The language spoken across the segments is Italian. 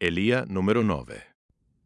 Elia numero 9.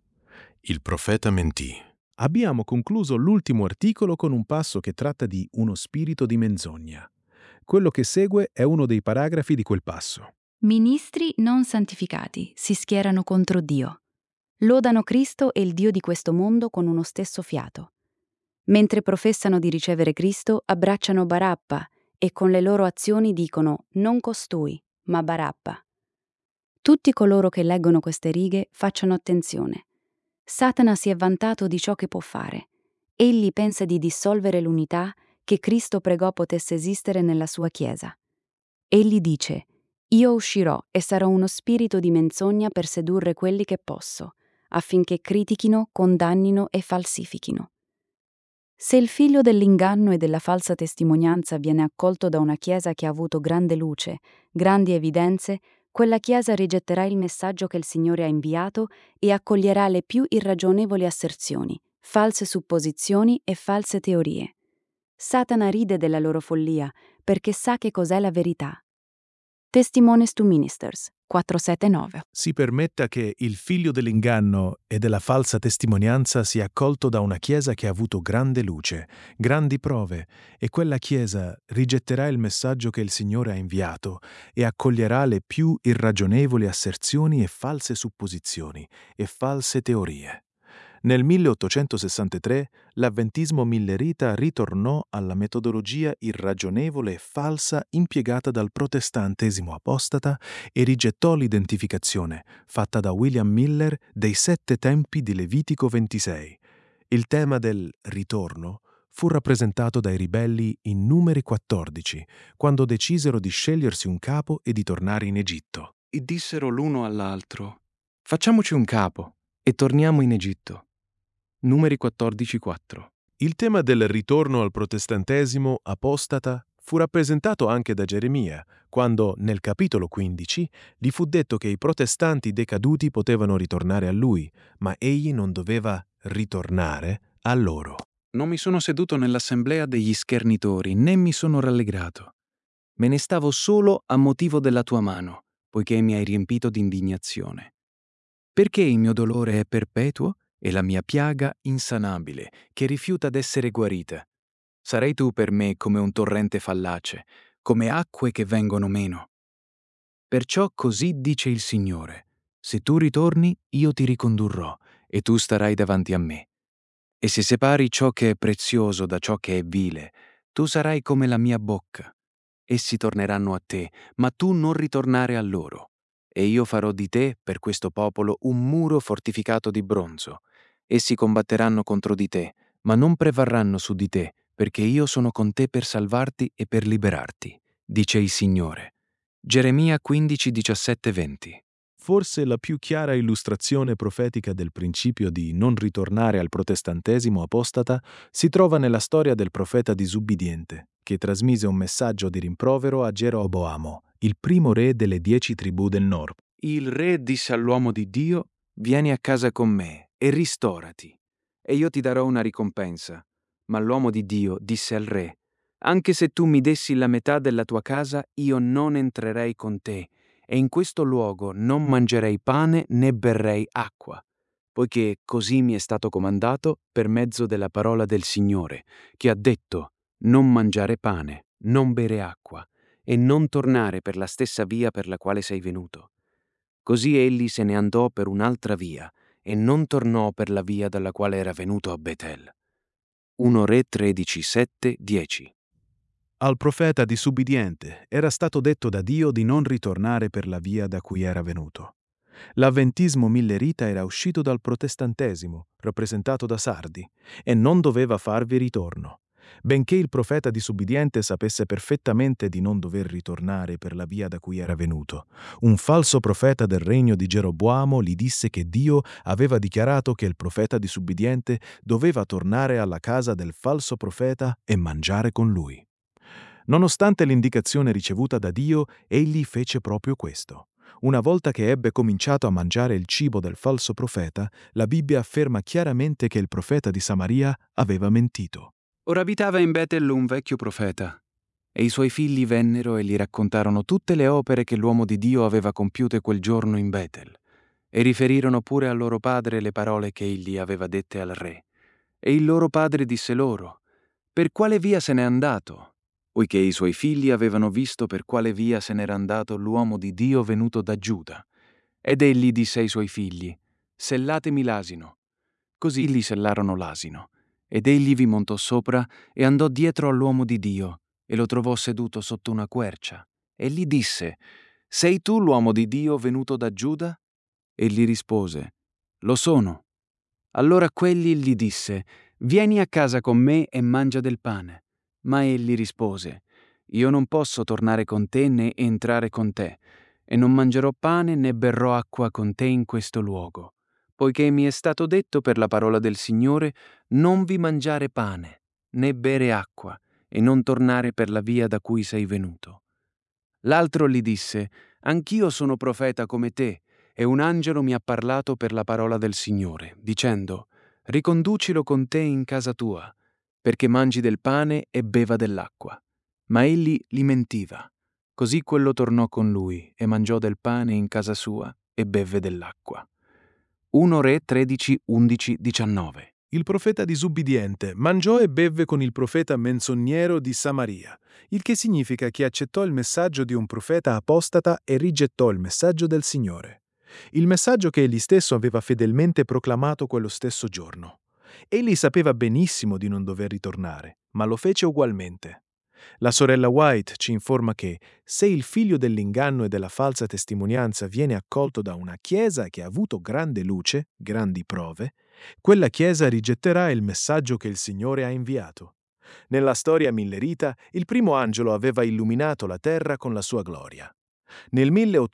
Il profeta mentì. Abbiamo concluso l'ultimo articolo con un passo che tratta di uno spirito di menzogna. Quello che segue è uno dei paragrafi di quel passo. Ministri non santificati si schierano contro Dio. Lodano Cristo e il Dio di questo mondo con uno stesso fiato. Mentre professano di ricevere Cristo, abbracciano Barabba e con le loro azioni dicono non costui, ma Barabba. Tutti coloro che leggono queste righe facciano attenzione. Satana si è vantato di ciò che può fare. Egli pensa di dissolvere l'unità che Cristo pregò potesse esistere nella sua Chiesa. Egli dice: «Io uscirò e sarò uno spirito di menzogna per sedurre quelli che posso, affinché critichino, condannino e falsifichino». Se il figlio dell'inganno e della falsa testimonianza viene accolto da una Chiesa che ha avuto grande luce, grandi evidenze, quella Chiesa rigetterà il messaggio che il Signore ha inviato e accoglierà le più irragionevoli asserzioni, false supposizioni e false teorie. Satana ride della loro follia perché sa che cos'è la verità. Testimonies to Ministers 479. Si permetta che il figlio dell'inganno e della falsa testimonianza sia accolto da una Chiesa che ha avuto grande luce, grandi prove, e quella Chiesa rigetterà il messaggio che il Signore ha inviato e accoglierà le più irragionevoli asserzioni e false supposizioni e false teorie. Nel 1863 l'avventismo millerita ritornò alla metodologia irragionevole e falsa impiegata dal protestantesimo apostata e rigettò l'identificazione, fatta da William Miller, dei 7 tempi di Levitico 26. Il tema del ritorno fu rappresentato dai ribelli in Numeri 14, quando decisero di scegliersi un capo e di tornare in Egitto. E dissero l'uno all'altro: «Facciamoci un capo e torniamo in Egitto». Numeri 14,4. Il tema del ritorno al protestantesimo apostata fu rappresentato anche da Geremia, quando, nel capitolo 15, gli fu detto che i protestanti decaduti potevano ritornare a lui, ma egli non doveva ritornare a loro. Non mi sono seduto nell'assemblea degli schernitori, né mi sono rallegrato. Me ne stavo solo a motivo della tua mano, poiché mi hai riempito di indignazione. Perché il mio dolore è perpetuo e la mia piaga insanabile, che rifiuta d'essere guarita. Sarai tu per me come un torrente fallace, come acque che vengono meno. Perciò così dice il Signore: se tu ritorni, io ti ricondurrò, e tu starai davanti a me. E se separi ciò che è prezioso da ciò che è vile, tu sarai come la mia bocca. Essi torneranno a te, ma tu non ritornare a loro. E io farò di te, per questo popolo, un muro fortificato di bronzo. Essi combatteranno contro di te, ma non prevarranno su di te, perché io sono con te per salvarti e per liberarti, dice il Signore. Geremia 15, 17, 20. Forse la più chiara illustrazione profetica del principio di non ritornare al protestantesimo apostata si trova nella storia del profeta disubbidiente, che trasmise un messaggio di rimprovero a Geroboamo, il primo re delle 10 tribù del nord. Il re disse all'uomo di Dio: vieni a casa con me e ristorati, e io ti darò una ricompensa. Ma l'uomo di Dio disse al re: anche se tu mi dessi la metà della tua casa, io non entrerei con te, e in questo luogo non mangerei pane né berrei acqua, poiché così mi è stato comandato per mezzo della parola del Signore, che ha detto: non mangiare pane, non bere acqua, e non tornare per la stessa via per la quale sei venuto. Così egli se ne andò per un'altra via, e non tornò per la via dalla quale era venuto a Betel. 1 Re 13, 7, 10. Al profeta disubbidiente era stato detto da Dio di non ritornare per la via da cui era venuto. L'avventismo millerita era uscito dal protestantesimo, rappresentato da Sardi, e non doveva farvi ritorno. Benché il profeta disubbidiente sapesse perfettamente di non dover ritornare per la via da cui era venuto, un falso profeta del regno di Geroboamo gli disse che Dio aveva dichiarato che il profeta disubbidiente doveva tornare alla casa del falso profeta e mangiare con lui. Nonostante l'indicazione ricevuta da Dio, egli fece proprio questo. Una volta che ebbe cominciato a mangiare il cibo del falso profeta, la Bibbia afferma chiaramente che il profeta di Samaria aveva mentito. Ora abitava in Betel un vecchio profeta, e i suoi figli vennero e gli raccontarono tutte le opere che l'uomo di Dio aveva compiute quel giorno in Betel. e riferirono pure al loro padre le parole che egli aveva dette al re. E il loro padre disse loro: «Per quale via se n'è andato?» Poiché i suoi figli avevano visto per quale via se n'era andato l'uomo di Dio venuto da Giuda. Ed egli disse ai suoi figli: «Sellatemi l'asino». Così gli sellarono l'asino. Ed egli vi montò sopra e andò dietro all'uomo di Dio e lo trovò seduto sotto una quercia. E gli disse: «Sei tu l'uomo di Dio venuto da Giuda?» Egli rispose: «Lo sono». Allora quegli gli disse: «Vieni a casa con me e mangia del pane». Ma egli rispose: «Io non posso tornare con te né entrare con te, e non mangerò pane né berrò acqua con te in questo luogo, poiché mi è stato detto per la parola del Signore: non vi mangiare pane, né bere acqua, e non tornare per la via da cui sei venuto». L'altro gli disse: «Anch'io sono profeta come te, e un angelo mi ha parlato per la parola del Signore, dicendo: riconducilo con te in casa tua, perché mangi del pane e beva dell'acqua». Ma egli li mentiva. Così quello tornò con lui e mangiò del pane in casa sua e bevve dell'acqua. 1 Re 13, 11, 19. Il profeta disubbidiente mangiò e bevve con il profeta menzognero di Samaria, il che significa che accettò il messaggio di un profeta apostata e rigettò il messaggio del Signore. Il messaggio che egli stesso aveva fedelmente proclamato quello stesso giorno. Egli sapeva benissimo di non dover ritornare, ma lo fece ugualmente. La sorella White ci informa che se il figlio dell'inganno e della falsa testimonianza viene accolto da una chiesa che ha avuto grande luce, grandi prove, quella chiesa rigetterà il messaggio che il Signore ha inviato. Nella storia millerita, il primo angelo aveva illuminato la terra con la sua gloria. Nel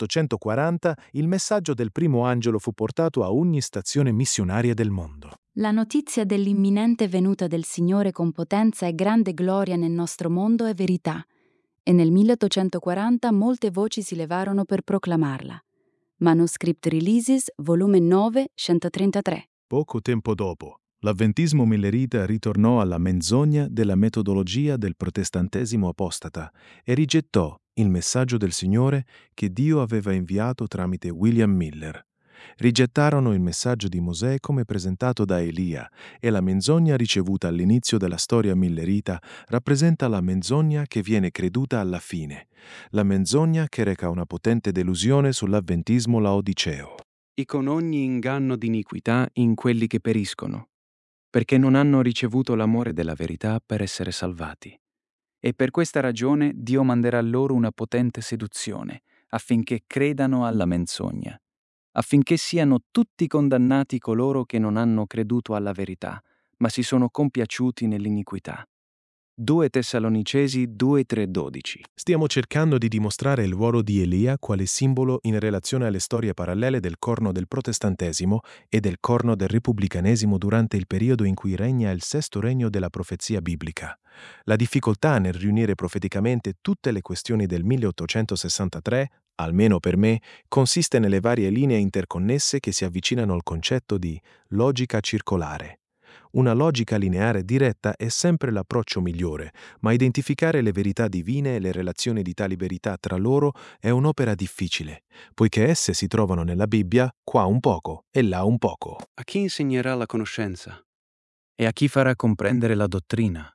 1840 il messaggio del primo angelo fu portato a ogni stazione missionaria del mondo. La notizia dell'imminente venuta del Signore con potenza e grande gloria nel nostro mondo è verità, e nel 1840 molte voci si levarono per proclamarla. Manuscript Releases, volume 9, 133. Poco tempo dopo, l'avventismo millerita ritornò alla menzogna della metodologia del protestantesimo apostata e rigettò il messaggio del Signore che Dio aveva inviato tramite William Miller. Rigettarono il messaggio di Mosè come presentato da Elia, e la menzogna ricevuta all'inizio della storia millerita rappresenta la menzogna che viene creduta alla fine, la menzogna che reca una potente delusione sull'avventismo laodiceo. E con ogni inganno di iniquità in quelli che periscono, perché non hanno ricevuto l'amore della verità per essere salvati. E per questa ragione Dio manderà loro una potente seduzione, affinché credano alla menzogna, affinché siano tutti condannati coloro che non hanno creduto alla verità, ma si sono compiaciuti nell'iniquità. 2 Tessalonicesi 2:3-12. Stiamo cercando di dimostrare il ruolo di Elia quale simbolo in relazione alle storie parallele del corno del protestantesimo e del corno del repubblicanesimo durante il periodo in cui regna il sesto regno della profezia biblica. La difficoltà nel riunire profeticamente tutte le questioni del 1863, almeno per me, consiste nelle varie linee interconnesse che si avvicinano al concetto di logica circolare. Una logica lineare diretta è sempre l'approccio migliore, ma identificare le verità divine e le relazioni di tali verità tra loro è un'opera difficile, poiché esse si trovano nella Bibbia qua un poco e là un poco. A chi insegnerà la conoscenza? E a chi farà comprendere la dottrina?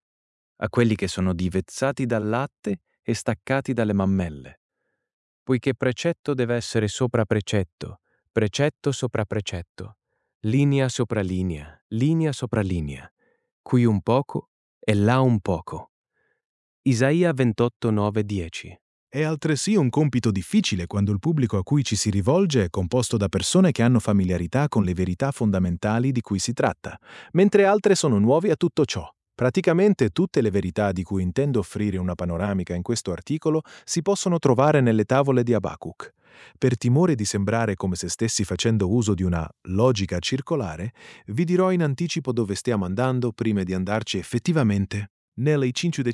A quelli che sono divezzati dal latte e staccati dalle mammelle. Poiché precetto deve essere sopra precetto, precetto sopra precetto, linea sopra linea sopra linea, qui un poco e là un poco. Isaia 28, 9, 10. È altresì un compito difficile quando il pubblico a cui ci si rivolge è composto da persone che hanno familiarità con le verità fondamentali di cui si tratta, mentre altre sono nuovi a tutto ciò. Praticamente tutte le verità di cui intendo offrire una panoramica in questo articolo si possono trovare nelle tavole di Abacuc. Per timore di sembrare come se stessi facendo uso di una logica circolare, vi dirò in anticipo dove stiamo andando prima di andarci effettivamente. Nelle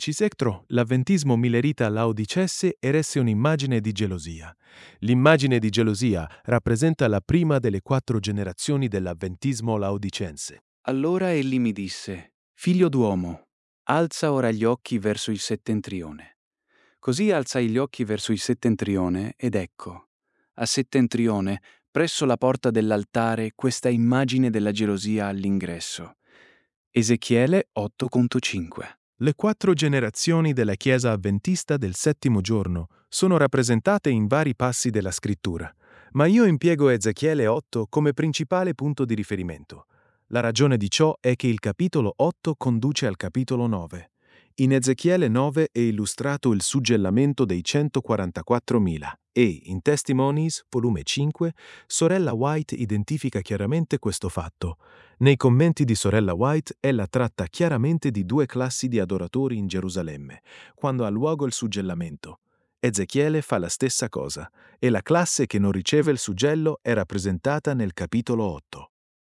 5 l'avventismo millerita laodicesse eresse un'immagine di gelosia. L'immagine di gelosia rappresenta la prima delle 4 generazioni dell'avventismo laodicense. Allora egli mi disse: Figlio d'uomo, alza ora gli occhi verso il settentrione. Così alzai gli occhi verso il settentrione, ed ecco, a settentrione, presso la porta dell'altare questa immagine della gelosia all'ingresso. Ezechiele 8,5. Le 4 generazioni della Chiesa avventista del settimo giorno sono rappresentate in vari passi della Scrittura, ma io impiego Ezechiele 8 come principale punto di riferimento. La ragione di ciò è che il capitolo 8 conduce al capitolo 9. In Ezechiele 9 è illustrato il suggellamento dei 144.000 e, in Testimonies, volume 5, sorella White identifica chiaramente questo fatto. Nei commenti di sorella White, ella tratta chiaramente di 2 classi di adoratori in Gerusalemme, quando ha luogo il suggellamento. Ezechiele fa la stessa cosa, e la classe che non riceve il suggello è rappresentata nel capitolo 8.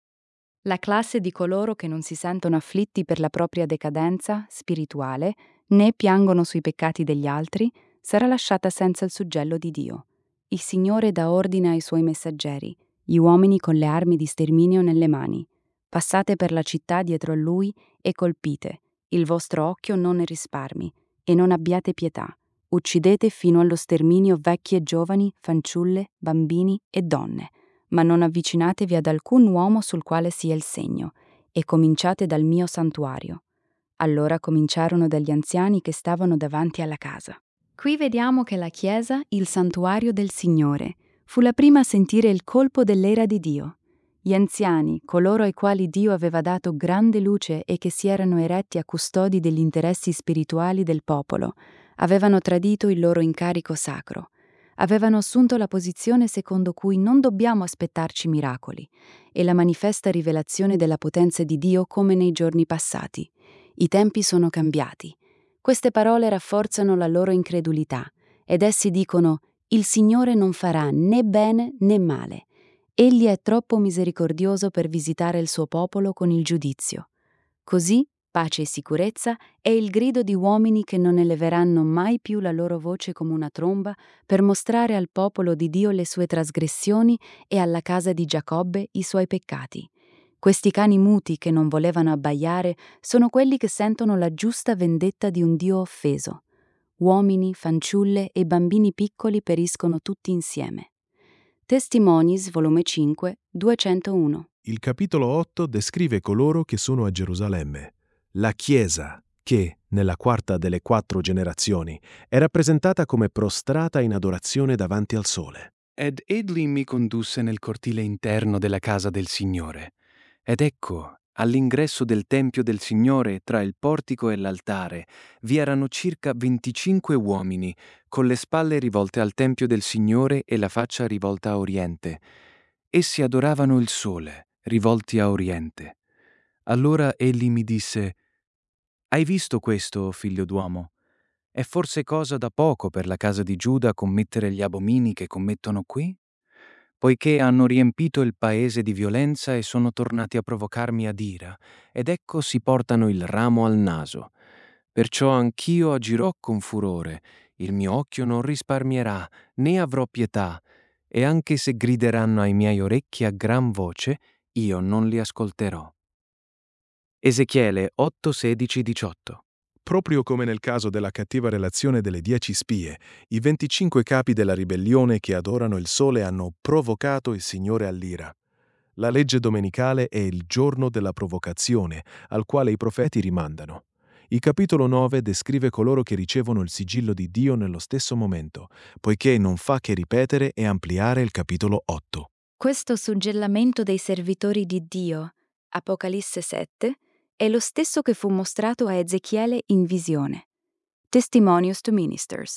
La classe di coloro che non si sentono afflitti per la propria decadenza spirituale, né piangono sui peccati degli altri, sarà lasciata senza il suggello di Dio. Il Signore dà ordine ai suoi messaggeri, gli uomini con le armi di sterminio nelle mani. Passate per la città dietro a lui e colpite. Il vostro occhio non ne risparmi, e non abbiate pietà. Uccidete fino allo sterminio vecchi e giovani, fanciulle, bambini e donne, ma non avvicinatevi ad alcun uomo sul quale sia il segno, e cominciate dal mio santuario. Allora cominciarono dagli anziani che stavano davanti alla casa. Qui vediamo che la Chiesa, il santuario del Signore, fu la prima a sentire il colpo dell'era di Dio. Gli anziani, coloro ai quali Dio aveva dato grande luce e che si erano eretti a custodi degli interessi spirituali del popolo, avevano tradito il loro incarico sacro. Avevano assunto la posizione secondo cui non dobbiamo aspettarci miracoli e la manifesta rivelazione della potenza di Dio come nei giorni passati. I tempi sono cambiati. Queste parole rafforzano la loro incredulità ed essi dicono: il Signore non farà né bene né male. Egli è troppo misericordioso per visitare il suo popolo con il giudizio. Così, pace e sicurezza è il grido di uomini che non eleveranno mai più la loro voce come una tromba per mostrare al popolo di Dio le sue trasgressioni e alla casa di Giacobbe i suoi peccati. Questi cani muti che non volevano abbaiare sono quelli che sentono la giusta vendetta di un Dio offeso. Uomini, fanciulle e bambini piccoli periscono tutti insieme. Testimonies, volume 5, 201. Il capitolo 8 descrive coloro che sono a Gerusalemme. La Chiesa, che, nella quarta delle 4 generazioni, è rappresentata come prostrata in adorazione davanti al sole. Ed egli mi condusse nel cortile interno della casa del Signore. Ed ecco, all'ingresso del Tempio del Signore, tra il portico e l'altare, vi erano circa 25 uomini, con le spalle rivolte al Tempio del Signore e la faccia rivolta a oriente. Essi adoravano il sole, rivolti a oriente. Allora egli mi disse: «Hai visto questo, figlio d'uomo? È forse cosa da poco per la casa di Giuda commettere gli abomini che commettono qui? Poiché hanno riempito il paese di violenza e sono tornati a provocarmi ad ira, ed ecco si portano il ramo al naso. Perciò anch'io agirò con furore, il mio occhio non risparmierà, né avrò pietà, e anche se grideranno ai miei orecchi a gran voce, io non li ascolterò». Ezechiele 8, 16, 18. Proprio come nel caso della cattiva relazione delle 10 spie, i 25 capi della ribellione che adorano il sole hanno provocato il Signore all'ira. La legge domenicale è il giorno della provocazione, al quale i profeti rimandano. Il capitolo 9 descrive coloro che ricevono il sigillo di Dio nello stesso momento, poiché non fa che ripetere e ampliare il capitolo 8. Questo suggellamento dei servitori di Dio, Apocalisse 7, è lo stesso che fu mostrato a Ezechiele in visione. Testimonies to Ministers,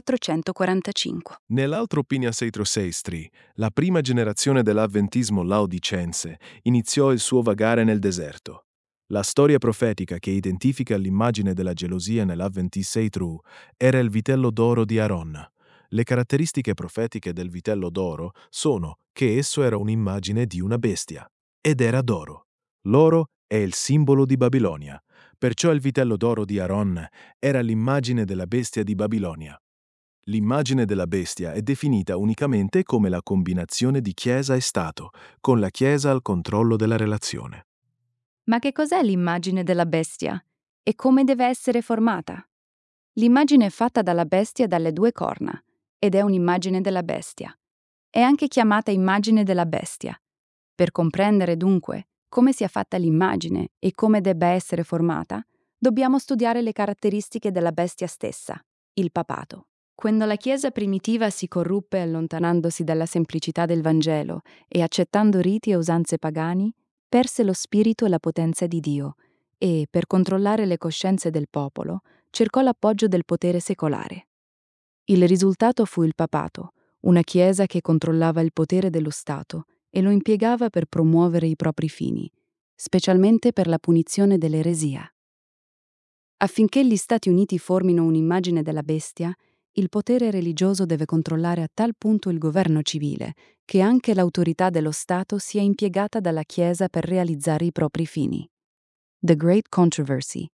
445. Nell'altro Opinion Seistri, la prima generazione dell'avventismo laodicense iniziò il suo vagare nel deserto. La storia profetica che identifica l'immagine della gelosia nell'Adventist era il vitello d'oro di Aaron. Le caratteristiche profetiche del vitello d'oro sono che esso era un'immagine di una bestia, ed era d'oro. L'oro è il simbolo di Babilonia, perciò il vitello d'oro di Aaron era l'immagine della bestia di Babilonia. L'immagine della bestia è definita unicamente come la combinazione di Chiesa e Stato, con la Chiesa al controllo della relazione. Ma che cos'è l'immagine della bestia? E come deve essere formata? L'immagine è fatta dalla bestia dalle 2 corna, ed è un'immagine della bestia. È anche chiamata immagine della bestia. Per comprendere dunque come sia fatta l'immagine e come debba essere formata, dobbiamo studiare le caratteristiche della bestia stessa, il papato. Quando la Chiesa primitiva si corruppe allontanandosi dalla semplicità del Vangelo e accettando riti e usanze pagani, perse lo spirito e la potenza di Dio e, per controllare le coscienze del popolo, cercò l'appoggio del potere secolare. Il risultato fu il papato, una Chiesa che controllava il potere dello Stato e lo impiegava per promuovere i propri fini, specialmente per la punizione dell'eresia. Affinché gli Stati Uniti formino un'immagine della bestia, il potere religioso deve controllare a tal punto il governo civile che anche l'autorità dello Stato sia impiegata dalla Chiesa per realizzare i propri fini. The Great Controversy,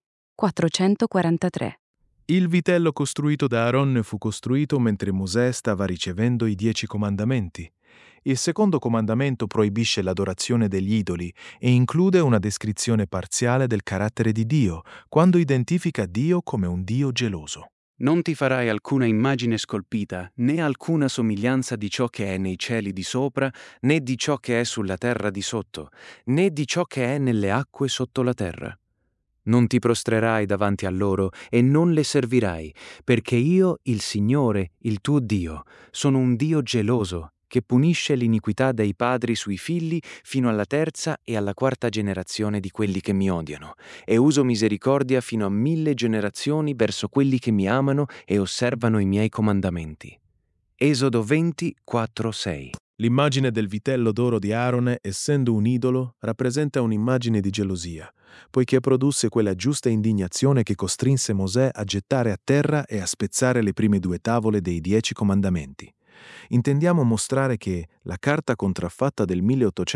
443. Il vitello costruito da Aaron fu costruito mentre Mosè stava ricevendo i 10 comandamenti. Il secondo comandamento proibisce l'adorazione degli idoli e include una descrizione parziale del carattere di Dio, quando identifica Dio come un Dio geloso. Non ti farai alcuna immagine scolpita, né alcuna somiglianza di ciò che è nei cieli di sopra, né di ciò che è sulla terra di sotto, né di ciò che è nelle acque sotto la terra. Non ti prostrerai davanti a loro e non le servirai, perché io, il Signore, il tuo Dio, sono un Dio geloso, che punisce l'iniquità dei padri sui figli fino alla terza e alla quarta generazione di quelli che mi odiano, e uso misericordia fino a 1000 generazioni verso quelli che mi amano e osservano i miei comandamenti. Esodo 20, 4-6. L'immagine del vitello d'oro di Aarone, essendo un idolo, rappresenta un'immagine di gelosia, poiché produsse quella giusta indignazione che costrinse Mosè a gettare a terra e a spezzare le prime 2 tavole dei 10 comandamenti. Intendiamo mostrare che la carta contraffatta del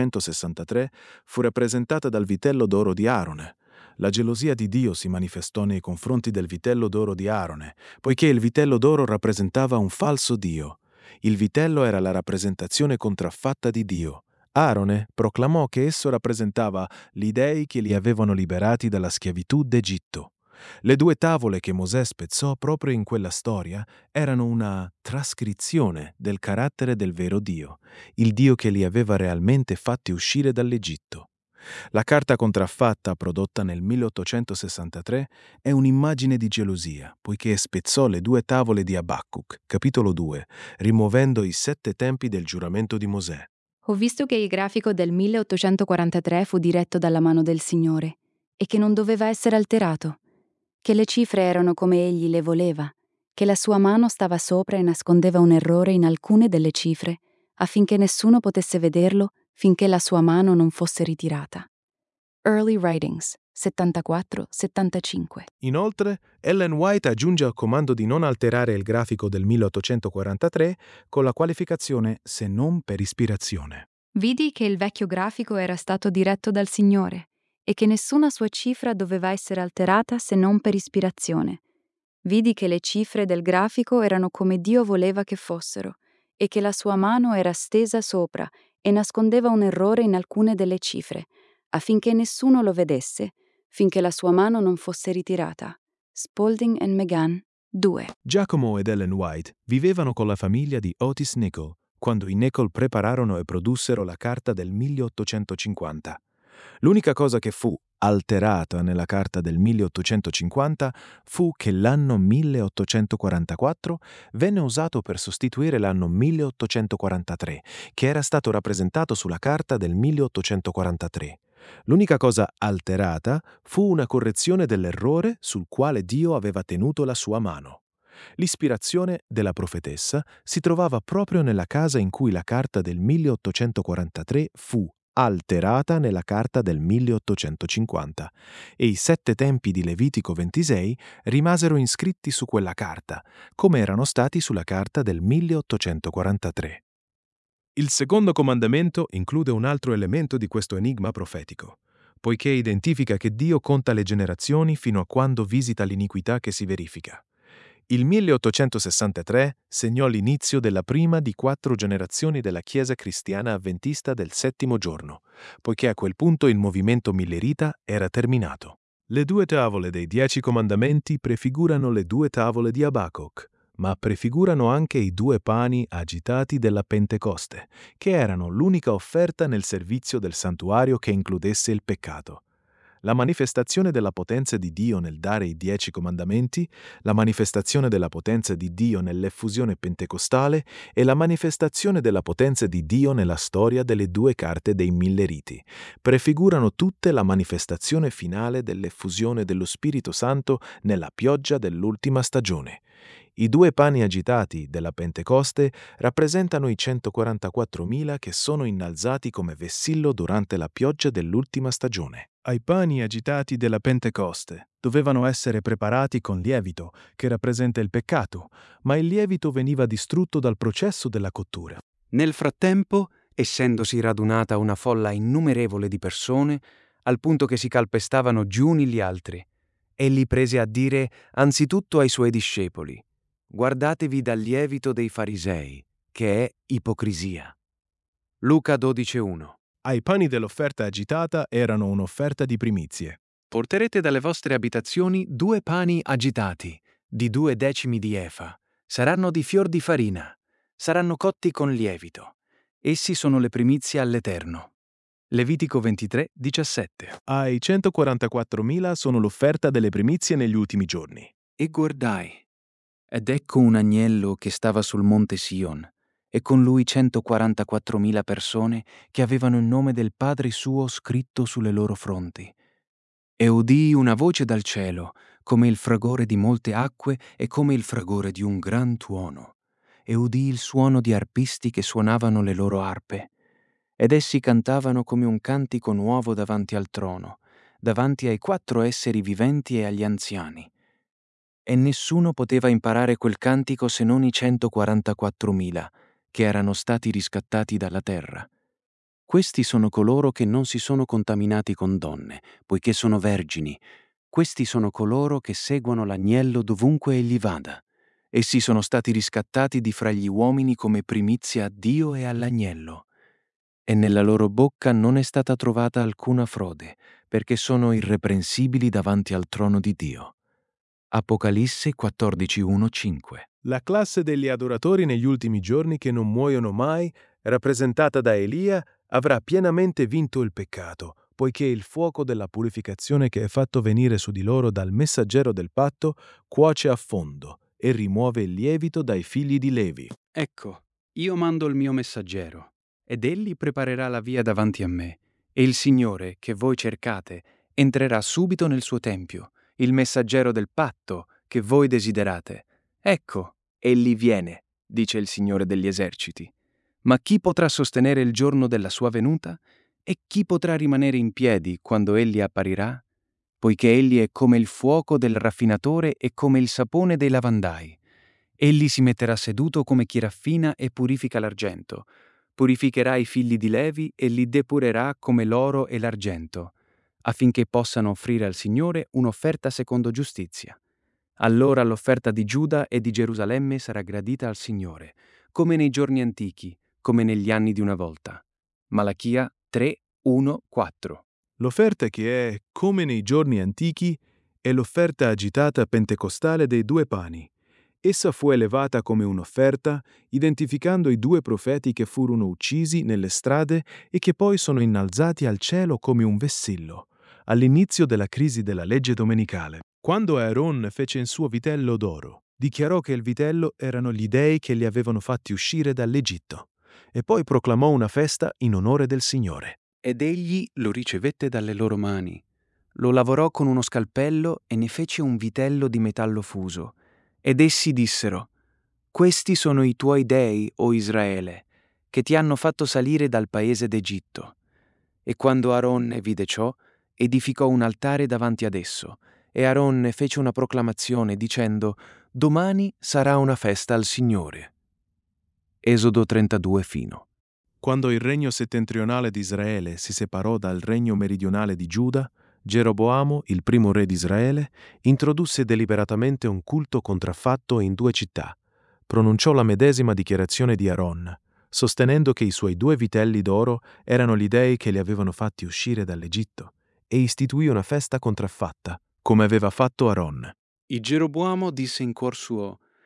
1863 fu rappresentata dal vitello d'oro di Aarone. La gelosia di Dio si manifestò nei confronti del vitello d'oro di Aarone, poiché il vitello d'oro rappresentava un falso Dio. Il vitello era la rappresentazione contraffatta di Dio. Aarone proclamò che esso rappresentava gli dei che li avevano liberati dalla schiavitù d'Egitto. Le 2 tavole che Mosè spezzò proprio in quella storia erano una trascrizione del carattere del vero Dio, il Dio che li aveva realmente fatti uscire dall'Egitto. La carta contraffatta prodotta nel 1863 è un'immagine di gelosia, poiché spezzò le 2 tavole di Abacuc, capitolo 2, rimuovendo i 7 tempi del giuramento di Mosè. Ho visto che il grafico del 1843 fu diretto dalla mano del Signore e che non doveva essere alterato, che le cifre erano come egli le voleva, che la sua mano stava sopra e nascondeva un errore in alcune delle cifre, affinché nessuno potesse vederlo finché la sua mano non fosse ritirata. Early Writings, 74-75. Inoltre, Ellen White aggiunge al comando di non alterare il grafico del 1843 con la qualificazione «se non per ispirazione». Vidi che il vecchio grafico era stato diretto dal Signore e che nessuna sua cifra doveva essere alterata se non per ispirazione. Vidi che le cifre del grafico erano come Dio voleva che fossero e che la sua mano era stesa sopra e nascondeva un errore in alcune delle cifre, affinché nessuno lo vedesse, finché la sua mano non fosse ritirata. Spalding and McGann, 2. Giacomo ed Ellen White vivevano con la famiglia di Otis Nichol quando i Nichol prepararono e produssero la carta del 1850. L'unica cosa che fu alterata nella carta del 1850 fu che l'anno 1844 venne usato per sostituire l'anno 1843, che era stato rappresentato sulla carta del 1843. L'unica cosa alterata fu una correzione dell'errore sul quale Dio aveva tenuto la sua mano. L'ispirazione della profetessa si trovava proprio nella casa in cui la carta del 1843 fu alterata nella carta del 1850 e i 7 tempi di Levitico 26 rimasero iscritti su quella carta, come erano stati sulla carta del 1843. Il secondo comandamento include un altro elemento di questo enigma profetico, poiché identifica che Dio conta le generazioni fino a quando visita l'iniquità che si verifica. Il 1863 segnò l'inizio della prima di 4 generazioni della Chiesa cristiana avventista del 7° giorno, poiché a quel punto il movimento millerita era terminato. Le 2 tavole dei 10 comandamenti prefigurano le 2 tavole di Abacuc, ma prefigurano anche i 2 pani agitati della Pentecoste, che erano l'unica offerta nel servizio del santuario che includesse il peccato. La manifestazione della potenza di Dio nel dare i 10 comandamenti, la manifestazione della potenza di Dio nell'effusione pentecostale e la manifestazione della potenza di Dio nella storia delle 2 carte dei 1000 riti prefigurano tutte la manifestazione finale dell'effusione dello Spirito Santo nella pioggia dell'ultima stagione. I 2 pani agitati della Pentecoste rappresentano i 144.000 che sono innalzati come vessillo durante la pioggia dell'ultima stagione. Ai pani agitati della Pentecoste dovevano essere preparati con lievito, che rappresenta il peccato, ma il lievito veniva distrutto dal processo della cottura. Nel frattempo, essendosi radunata una folla innumerevole di persone, al punto che si calpestavano gli uni gli altri, egli prese a dire anzitutto ai suoi discepoli: «Guardatevi dal lievito dei farisei, che è ipocrisia». Luca 12:1. Ai pani dell'offerta agitata erano un'offerta di primizie. Porterete dalle vostre abitazioni 2 pani agitati, di 2 decimi di efa. Saranno di fior di farina. Saranno cotti con lievito. Essi sono le primizie all'Eterno. Levitico 23:17. Ai 144.000 sono l'offerta delle primizie negli ultimi giorni. E guardai, ed ecco un agnello che stava sul monte Sion, e con lui 144.000 persone che avevano il nome del Padre suo scritto sulle loro fronti. E udii una voce dal cielo, come il fragore di molte acque e come il fragore di un gran tuono. E udii il suono di arpisti che suonavano le loro arpe. Ed essi cantavano come un cantico nuovo davanti al trono, davanti ai 4 esseri viventi e agli anziani. E nessuno poteva imparare quel cantico se non i 144.000, che erano stati riscattati dalla terra. Questi sono coloro che non si sono contaminati con donne, poiché sono vergini. Questi sono coloro che seguono l'agnello dovunque egli vada. Essi sono stati riscattati di fra gli uomini come primizia a Dio e all'agnello. E nella loro bocca non è stata trovata alcuna frode, perché sono irreprensibili davanti al trono di Dio. Apocalisse 14:1-5. La classe degli adoratori negli ultimi giorni che non muoiono mai, rappresentata da Elia, avrà pienamente vinto il peccato, poiché il fuoco della purificazione che è fatto venire su di loro dal messaggero del patto cuoce a fondo e rimuove il lievito dai figli di Levi. Ecco, io mando il mio messaggero, ed egli preparerà la via davanti a me, e il Signore, che voi cercate, entrerà subito nel suo tempio, il messaggero del patto che voi desiderate. Ecco, egli viene, dice il Signore degli eserciti. Ma chi potrà sostenere il giorno della sua venuta? E chi potrà rimanere in piedi quando egli apparirà? Poiché egli è come il fuoco del raffinatore e come il sapone dei lavandai. Egli si metterà seduto come chi raffina e purifica l'argento. Purificherà i figli di Levi e li depurerà come l'oro e l'argento, affinché possano offrire al Signore un'offerta secondo giustizia. Allora l'offerta di Giuda e di Gerusalemme sarà gradita al Signore, come nei giorni antichi, come negli anni di una volta. Malachia 3:1-4. L'offerta che è, come nei giorni antichi, è l'offerta agitata pentecostale dei 2 pani. Essa fu elevata come un'offerta, identificando i 2 profeti che furono uccisi nelle strade e che poi sono innalzati al cielo come un vessillo, all'inizio della crisi della legge domenicale. Quando Aaron fece il suo vitello d'oro, dichiarò che il vitello erano gli dei che li avevano fatti uscire dall'Egitto, e poi proclamò una festa in onore del Signore. Ed egli lo ricevette dalle loro mani. Lo lavorò con uno scalpello e ne fece un vitello di metallo fuso. Ed essi dissero: «Questi sono i tuoi dei, o Israele, che ti hanno fatto salire dal paese d'Egitto». E quando Aaronne vide ciò, edificò un altare davanti ad esso, e Aaronne fece una proclamazione dicendo: «Domani sarà una festa al Signore». Esodo 32 fino. Quando il regno settentrionale di Israele si separò dal regno meridionale di Giuda, Geroboamo, il primo re di Israele, introdusse deliberatamente un culto contraffatto in 2 città. Pronunciò la medesima dichiarazione di Aaron, sostenendo che i suoi 2 vitelli d'oro erano gli dei che li avevano fatti uscire dall'Egitto, e istituì una festa contraffatta, come aveva fatto Aaron. Il Geroboamo disse in cuor suo: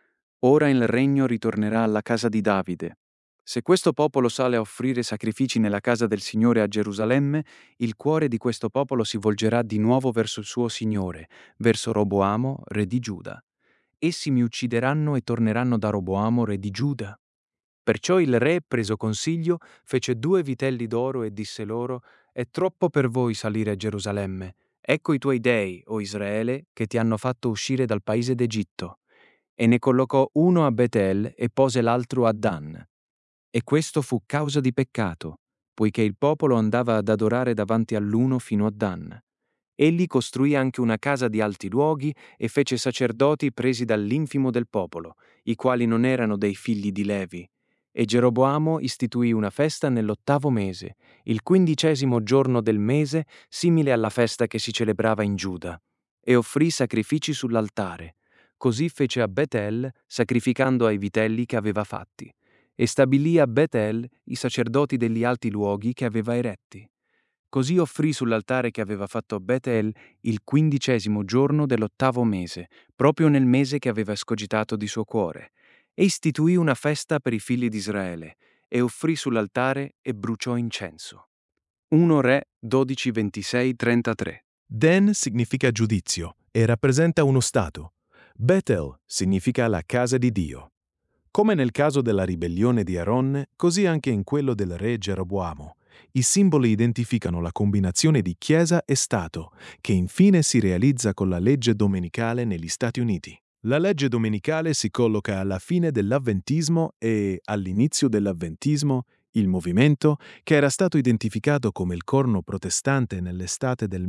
Ora il regno ritornerà alla casa di Davide. Se questo popolo sale a offrire sacrifici nella casa del Signore a Gerusalemme, il cuore di questo popolo si volgerà di nuovo verso il suo Signore, verso Roboamo, re di Giuda. Essi mi uccideranno e torneranno da Roboamo, re di Giuda. Perciò il re, preso consiglio, fece 2 vitelli d'oro e disse loro: «È troppo per voi salire a Gerusalemme. Ecco i tuoi dei, o Israele, che ti hanno fatto uscire dal paese d'Egitto». E ne collocò uno a Betel e pose l'altro a Dan. E questo fu causa di peccato, poiché il popolo andava ad adorare davanti all'uno fino a Dan. Egli costruì anche una casa di alti luoghi e fece sacerdoti presi dall'infimo del popolo, i quali non erano dei figli di Levi. E Geroboamo istituì una festa nell'8° mese, il 15° giorno del mese, simile alla festa che si celebrava in Giuda, e offrì sacrifici sull'altare. Così fece a Betel, sacrificando ai vitelli che aveva fatti, e stabilì a Betel i sacerdoti degli alti luoghi che aveva eretti. Così offrì sull'altare che aveva fatto a Betel il 15° giorno dell'8° mese, proprio nel mese che aveva escogitato di suo cuore, e istituì una festa per i figli di Israele, e offrì sull'altare e bruciò incenso. 1 Re 12, 26, 33. Den significa giudizio e rappresenta uno stato. Betel significa la casa di Dio. Come nel caso della ribellione di Aaron, così anche in quello del re Geroboamo. I simboli identificano la combinazione di Chiesa e Stato, che infine si realizza con la legge domenicale negli Stati Uniti. La legge domenicale si colloca alla fine dell'Avventismo e, all'inizio dell'Avventismo, il movimento, che era stato identificato come il corno protestante nell'estate del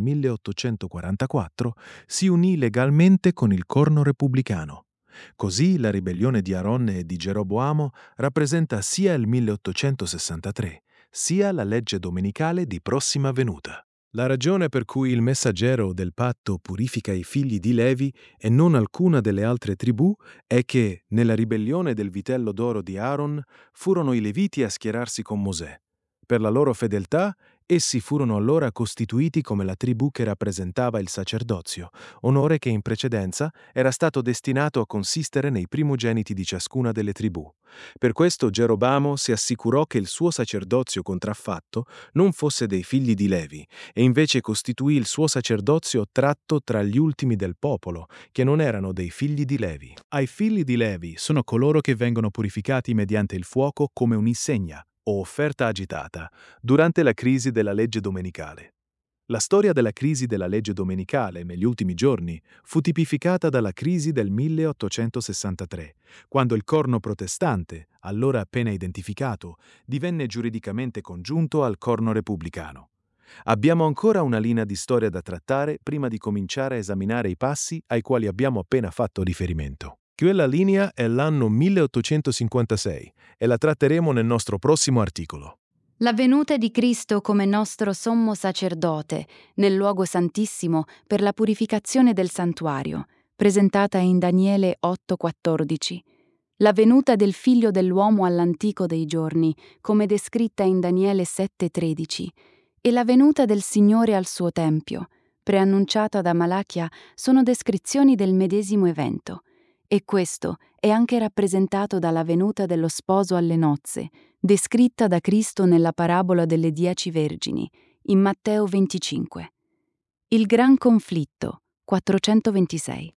1844, si unì legalmente con il corno repubblicano. Così la ribellione di Aaron e di Geroboamo rappresenta sia il 1863, sia la legge domenicale di prossima venuta. La ragione per cui il messaggero del patto purifica i figli di Levi e non alcuna delle altre tribù è che, nella ribellione del vitello d'oro di Aaron, furono i Leviti a schierarsi con Mosè. Per la loro fedeltà, essi furono allora costituiti come la tribù che rappresentava il sacerdozio, onore che in precedenza era stato destinato a consistere nei primogeniti di ciascuna delle tribù. Per questo Geroboamo si assicurò che il suo sacerdozio contraffatto non fosse dei figli di Levi, e invece costituì il suo sacerdozio tratto tra gli ultimi del popolo, che non erano dei figli di Levi. Ai figli di Levi sono coloro che vengono purificati mediante il fuoco come un'insegna o offerta agitata durante la crisi della legge domenicale. La storia della crisi della legge domenicale negli ultimi giorni fu tipificata dalla crisi del 1863, quando il corno protestante, allora appena identificato, divenne giuridicamente congiunto al corno repubblicano. Abbiamo ancora una linea di storia da trattare prima di cominciare a esaminare i passi ai quali abbiamo appena fatto riferimento. Quella linea è l'anno 1856 e la tratteremo nel nostro prossimo articolo. La venuta di Cristo come nostro sommo sacerdote nel luogo santissimo per la purificazione del santuario, presentata in Daniele 8,14. La venuta del Figlio dell'uomo all'antico dei giorni, come descritta in Daniele 7,13. E la venuta del Signore al suo tempio, preannunciata da Malachia, sono descrizioni del medesimo evento. E questo è anche rappresentato dalla venuta dello sposo alle nozze, descritta da Cristo nella parabola delle 10 vergini, in Matteo 25. Il gran conflitto, 426.